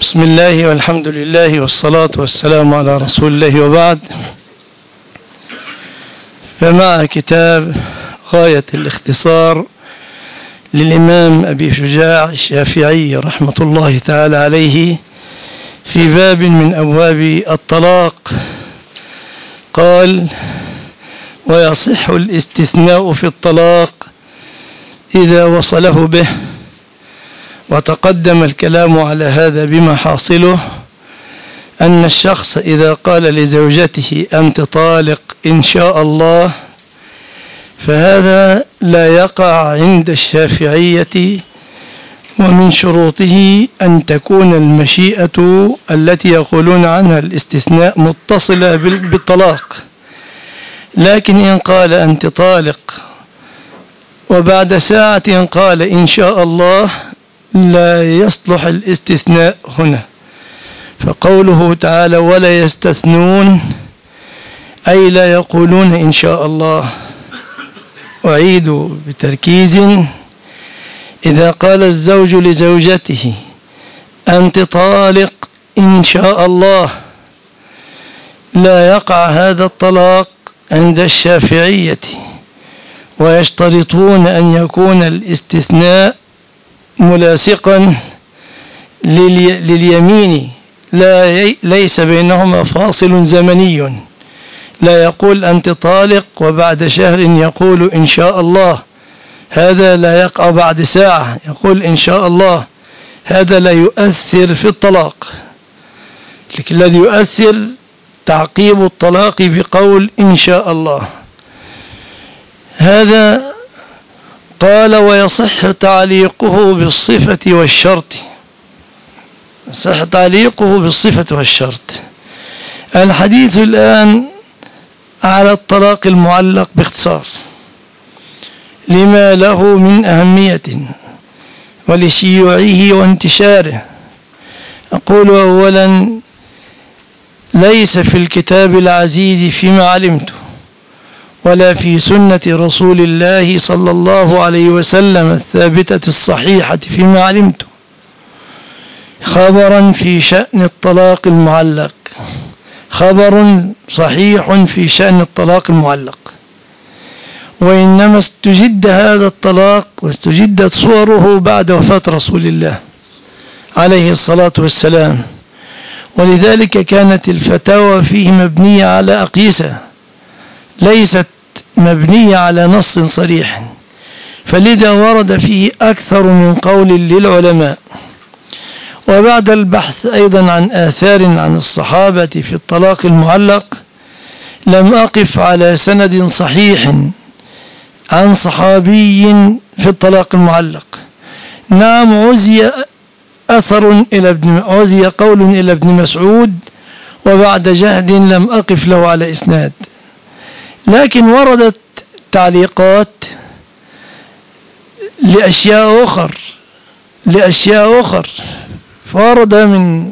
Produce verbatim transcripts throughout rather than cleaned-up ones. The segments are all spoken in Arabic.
بسم الله والحمد لله والصلاة والسلام على رسول الله وبعد. فمع كتاب غاية الاختصار للإمام أبي شجاع الشافعي رحمة الله تعالى عليه في باب من أبواب الطلاق، قال: ويصح الاستثناء في الطلاق إذا وصله به. وتقدم الكلام على هذا بما حاصله أن الشخص إذا قال لزوجته أنت طالق إن شاء الله، فهذا لا يقع عند الشافعية، ومن شروطه أن تكون المشيئة التي يقولون عنها الاستثناء متصلة بالطلاق. لكن إن قال أنت طالق وبعد ساعة قال إن شاء الله، لا يصلح الاستثناء هنا. فقوله تعالى ولا يستثنون أي لا يقولون إن شاء الله. أعيد بتركيز: إذا قال الزوج لزوجته أنت طالق إن شاء الله، لا يقع هذا الطلاق عند الشافعية، ويشترطون أن يكون الاستثناء ملاصقا لليمين، لا ليس بينهما فاصل زمني. لا يقول أنت طالق وبعد شهر يقول إن شاء الله، هذا لا يقع. بعد ساعة يقول إن شاء الله، هذا لا يؤثر في الطلاق. لكن الذي يؤثر تعقيب الطلاق بقول إن شاء الله. هذا قال: ويصح تعليقه بالصفة والشرط. يصح تعليقه بالصفة والشرط. الحديث الآن على الطلاق المعلق باختصار لما له من أهمية ولشيوعه وانتشاره. أقول أولا: ليس في الكتاب العزيز فيما علمته ولا في سنة رسول الله صلى الله عليه وسلم الثابتة الصحيحة فيما علمته خبرا في شأن الطلاق المعلق، خبر صحيح في شأن الطلاق المعلق، وإنما استجد هذا الطلاق واستجدت صوره بعد وفاة رسول الله عليه الصلاة والسلام، ولذلك كانت الفتاوى فيه مبنية على أقيسة، ليست مبنية على نص صريح، فلذا ورد فيه أكثر من قول للعلماء. وبعد البحث أيضا عن آثار عن الصحابة في الطلاق المعلق، لم أقف على سند صحيح عن صحابي في الطلاق المعلق. نعم، عزي أثر إلى ابن عزي قول إلى ابن مسعود، وبعد جهد لم أقف له على إسناد، لكن وردت تعليقات لأشياء أخر لأشياء أخر فورد من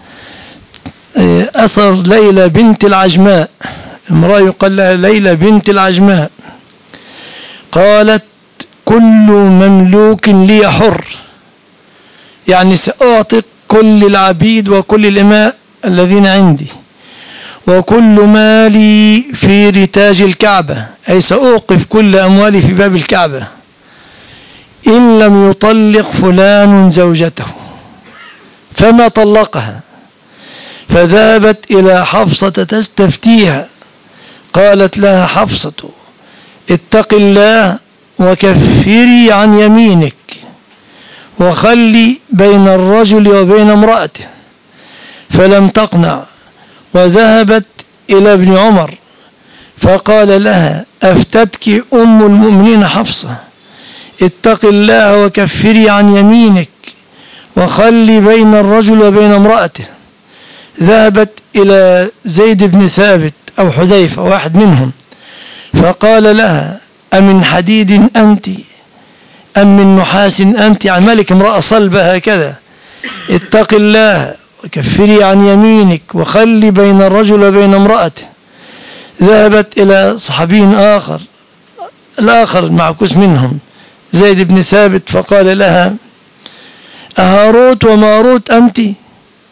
أثر ليلى بنت العجماء، امرأة يقال لها ليلى بنت العجماء، قالت: كل مملوك لي حر، يعني سأعطي كل العبيد وكل الإماء الذين عندي، وكل مالي في رتاج الكعبة، أي سأوقف كل أموالي في باب الكعبة، إن لم يطلق فلان زوجته. فما طلقها، فذهبت إلى حفصة تستفتيها، قالت لها حفصة: اتق الله وكفري عن يمينك وخلي بين الرجل وبين امرأته. فلم تقنع، وذهبت إلى ابن عمر فقال لها: أفتتك أم المؤمنين حفصة، اتق الله وكفري عن يمينك وخلي بين الرجل وبين امرأته. ذهبت إلى زيد بن ثابت أو حذيفة واحد منهم فقال لها: أمن حديد أنت أم من نحاس أنت؟ عن ملك امرأة صلبة هكذا. اتق الله وكفري عن يمينك وخلي بين الرجل وبين امرأته. ذهبت إلى صحابي آخر الآخر المعكوس منهم زيد بن ثابت فقال لها: أهاروت وماروت أنت؟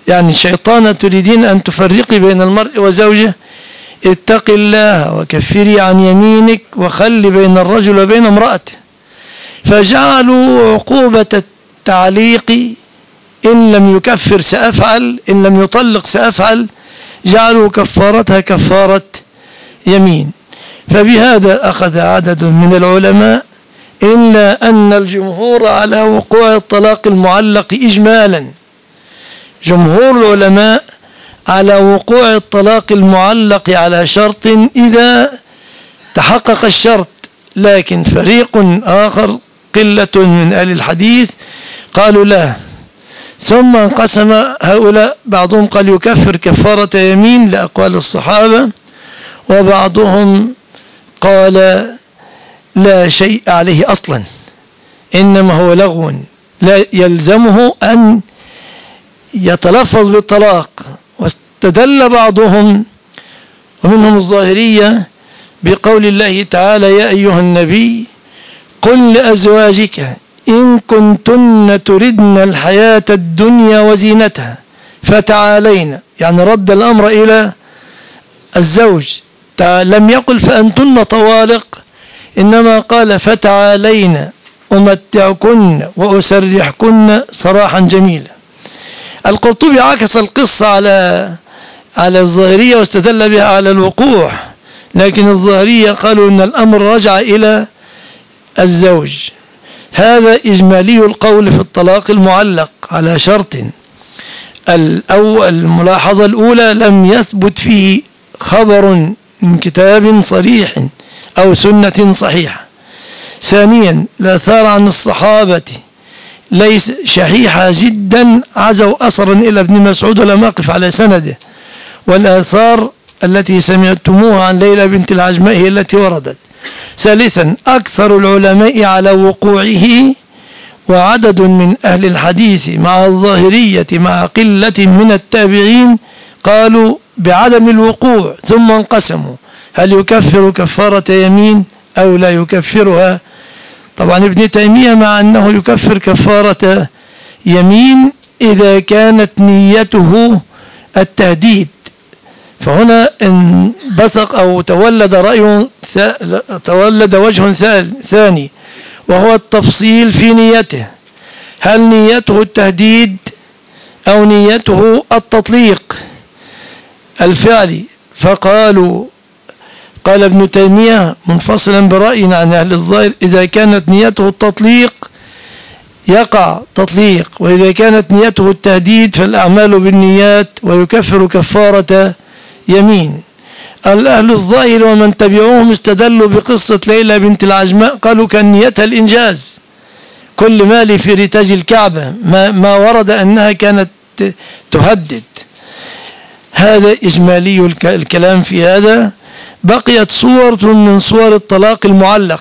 يعني شيطانة تريدين أن تفرقي بين المرء وزوجه، اتق الله وكفري عن يمينك وخلي بين الرجل وبين امرأته. فجعلوا عقوبة التعليق إن لم يكفر سأفعل، إن لم يطلق سأفعل، جعلوا كفارتها كفارة يمين. فبهذا أخذ عدد من العلماء، إلا أن الجمهور على وقوع الطلاق المعلق إجمالا. جمهور العلماء على وقوع الطلاق المعلق على شرط إذا تحقق الشرط، لكن فريق آخر قلة من أهل الحديث قالوا لا. ثم انقسم هؤلاء، بعضهم قال يكفر كفارة يمين لأقوال الصحابة، وبعضهم قال لا شيء عليه أصلا، إنما هو لغو لا يلزمه أن يتلفظ بالطلاق. واستدل بعضهم ومنهم الظاهرية بقول الله تعالى يا أيها النبي قل لأزواجك إن كنتن تردن الحياة الدنيا وزينتها فتعالين، يعني رد الأمر إلى الزوج، لم يقل فأنتن طوالق، إنما قال فتعالين أمتعكن وأسرحكن سراحا جميلا. القرطبي عكس القصة على على الظاهرية واستدل بها على الوقوع، لكن الظاهرية قالوا إن الأمر رجع إلى الزوج. هذا إجمالي القول في الطلاق المعلق على شرط. الأول الملاحظة الأولى لم يثبت فيه خبر من كتاب صريح أو سنة صحيحة. ثانيا الآثار عن الصحابة ليس شحيحة جدا، عزوا أثرا إلى ابن مسعود ولم أقف على سنده، والآثار التي سمعتموها عن ليلى بنت العجماء هي التي وردت. ثالثا أكثر العلماء على وقوعه، وعدد من أهل الحديث مع الظاهرية مع قلة من التابعين قالوا بعدم الوقوع، ثم انقسموا هل يكفر كفارة يمين أو لا يكفرها. طبعا ابن تيمية مع أنه يكفر كفارة يمين إذا كانت نيته التهديد، فهنا انبثق أو تولد رأي تولد وجه ثاني، وهو التفصيل في نيته، هل نيته التهديد أو نيته التطليق الفعلي. فقالوا قال ابن تيمية منفصلا برأي عن أهل الظاهر إذا كانت نيته التطليق يقع تطليق، وإذا كانت نيته التهديد فالأعمال بالنيات ويكفر كفارة يمين. الأهل الظاهر ومن تبعوهم استدلوا بقصة ليلى بنت العجماء، قالوا كان نيتها الإنجاز، كل مالي في رتاج الكعبة، ما, ما ورد أنها كانت تهدد. هذا إجمالي الكلام في هذا. بقيت صورة من صور الطلاق المعلق.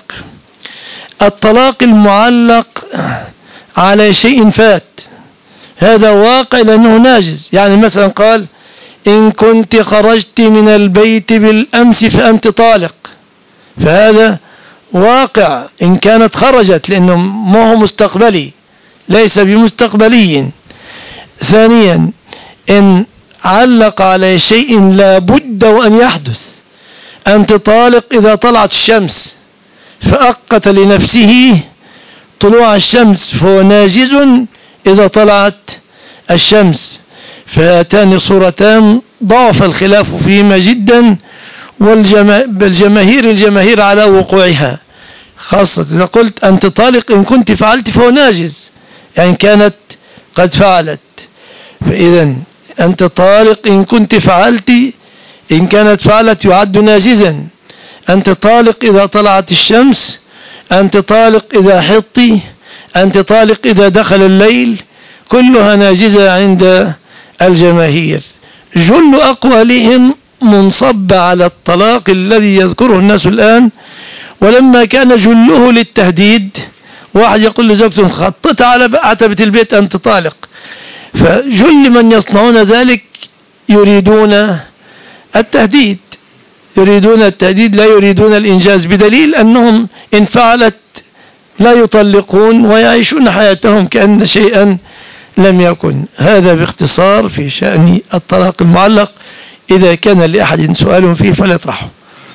الطلاق المعلق على شيء فات، هذا واقع لأنه ناجز. يعني مثلا قال إن كنت خرجت من البيت بالأمس فأنت طالق، فهذا واقع إن كانت خرجت، لأنه ما هو مستقبلي، ليس بمستقبلي. ثانيا إن علق على شيء لا بد وأن يحدث، أنت طالق إذا طلعت الشمس، فأقت لنفسه طلوع الشمس، فهو ناجز إذا طلعت الشمس. فهاتان صورتان ضعف الخلاف فيهما جدا، والجماهير الجماهير على وقوعها، خاصة إذا قلت أنت طالق إن كنت فعلت فهو ناجز، يعني كانت قد فعلت. فإذا أنت طالق إن كنت فعلت، إن كانت فعلت يعد ناجزا. أنت طالق إذا طلعت الشمس، أنت طالق إذا حطي، أنت طالق إذا دخل الليل، كلها ناجزة عند الجماهير. جل أقوالهم منصب على الطلاق الذي يذكره الناس الآن، ولما كان جله للتهديد، واحد يقول لزوجته خطت على عتبة البيت أنت طالق، فجل من يصنعون ذلك يريدون التهديد، يريدون التهديد لا يريدون الإنجاز، بدليل أنهم إن فعلت لا يطلقون ويعيشون حياتهم كأن شيئا لم يكن. هذا باختصار في شأن الطلاق المعلق. إذا كان لأحد سؤال فيه فليطرحه.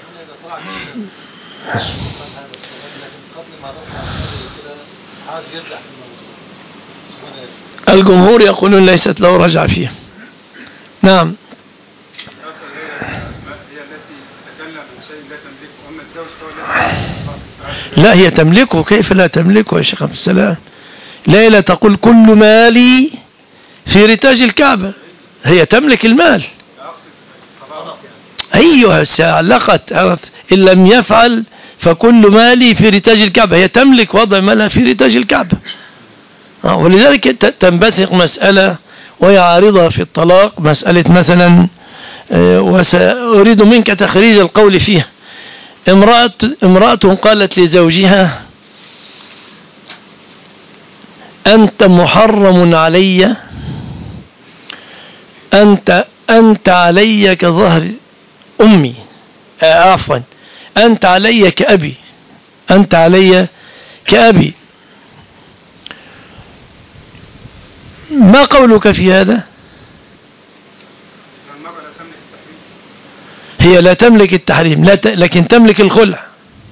الجمهور يقولون ليست له رجعة فيه. نعم. لا هي تملكه. كيف لا تملكه يا شيخ عبد السلام؟ لا لا تقول كل مالي في رتاج الكعبة. هي تملك المال. أيها علقت إن لم يفعل فكل مالي في رتاج الكعبة. هي تملك وضع مالها في رتاج الكعبة. ولذلك تنبثق مسألة وهي عارضة في الطلاق، مسألة مثلا وسأريد منك تخريج القول فيها. امرأة, امرأة قالت لزوجها أنت محرم علي، أنت, أنت علي كظهر أمي، عفوا أنت علي كأبي، أنت علي كأبي. ما قولك في هذا؟ هي لا تملك التحريم، لا ت... لكن تملك الخلع،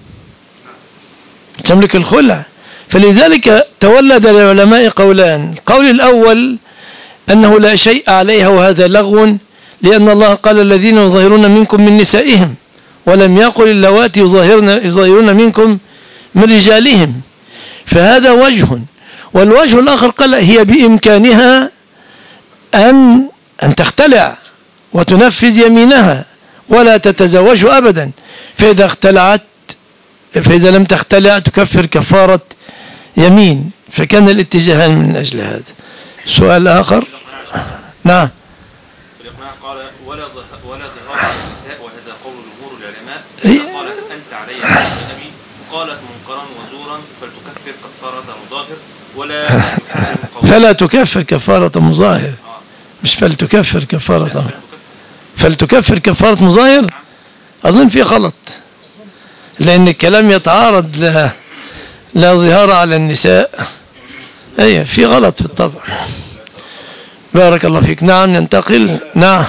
تملك الخلع. فلذلك تولد العلماء قولان. القول الأول أنه لا شيء عليها وهذا لغو، لأن الله قال الذين يظاهرون منكم من نسائهم، ولم يقل اللواتي يظاهرون منكم من رجالهم، فهذا وجه. والوجه الآخر قال هي بإمكانها أن أن تختلع وتنفذ يمينها ولا تتزوج أبدا. فإذا اختلعت فإذا لم تختلع تكفر كفارة يمين. فكان الاتجاهان من أجل هذا. سؤال آخر. نعم. بالإقناع قال ولا ولا زهار النساء، وهذا قول جمهور العلماء. قالت أنت علي كأبي، قالت منكرا وزورا فلتكفر كفارة مظاهر ولا فلا تكفر كفارة مظاهر، مش فلتكفر كفارة، فلتكفر كفارة مظاهر. أظن في غلط، لأن الكلام يتعارض لا, لا ظهار على النساء. أي في غلط في الطبع. بارك الله فيك. نعم ننتقل. نعم.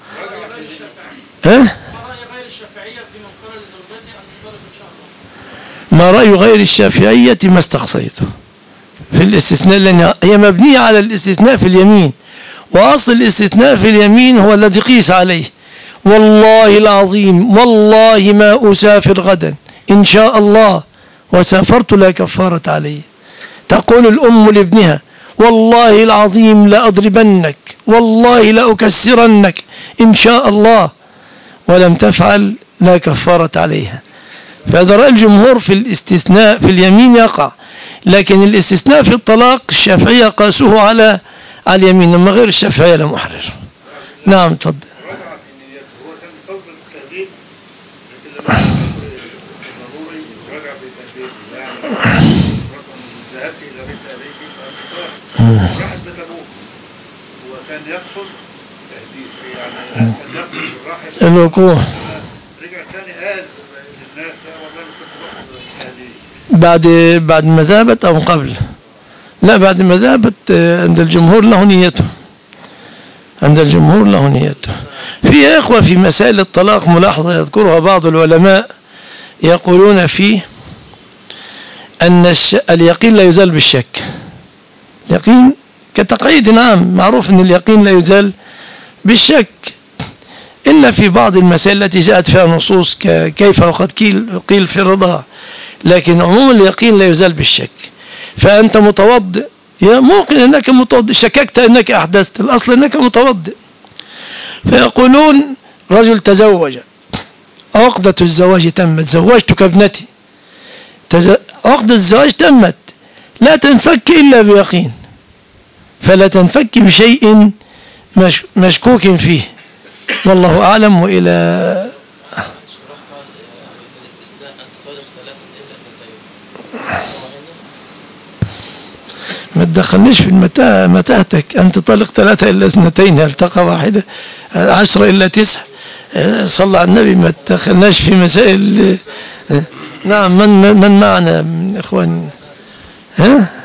ها؟ ما رأي غير الشافعية ما استقصيته في الاستثناء، لأن هي مبنية على الاستثناء في اليمين، وأصل الاستثناء في اليمين هو الذي قيس عليه. والله العظيم والله ما أسافر غدا إن شاء الله، وسافرت لا كفارة علي. تقول الأم لابنها والله العظيم لأضربنك، والله لأكسرنك إن شاء الله، ولم تفعل لا كفارة عليها. فهذا رأي الجمهور في الاستثناء في اليمين يقع، لكن الاستثناء في الطلاق الشافعية قاسوه على على اليمين، أما غير الشافعية لا محرر. نعم تفضل. راحت بتبوك وكان يقصد يعني يقصد الوقوع. رجع ثاني قال للناس لا والله كنت باخد هذه بعد بعد ما ذهبت أو قبل؟ لا بعد ما ذهبت. عند الجمهور له نيته، عند الجمهور له نيته. في إخوة في مسائل الطلاق ملاحظة يذكرها بعض العلماء، يقولون فيه أن الش... اليقين لا يزال بالشك. اليقين كتقييد نعم، معروف أن اليقين لا يزال بالشك، إلا في بعض المسائل التي جاءت فيها نصوص كيف وقد قيل في الرضاع، لكن عموم اليقين لا يزال بالشك. فأنت متوضئ، يا ممكن أنك متوضئ، شككت أنك أحدثت، الأصل أنك متوضئ. فيقولون رجل تزوج، عقدة الزواج تمت، زوجتك ابنتي، تز... عقدة الزواج تمت، لا تنفك إلا بيقين، فلا تنفك بشيء مش... مشكوك فيه. والله أعلم. وإلى ما تدخلنيش في المتاهة، متاهتك أنت طلق ثلاثة إلا اثنتين، التقى واحدة، عشرة إلا تسع. صلى على النبي، ما تدخلناش في مسائل. نعم. من من معنا من إخوان؟ ها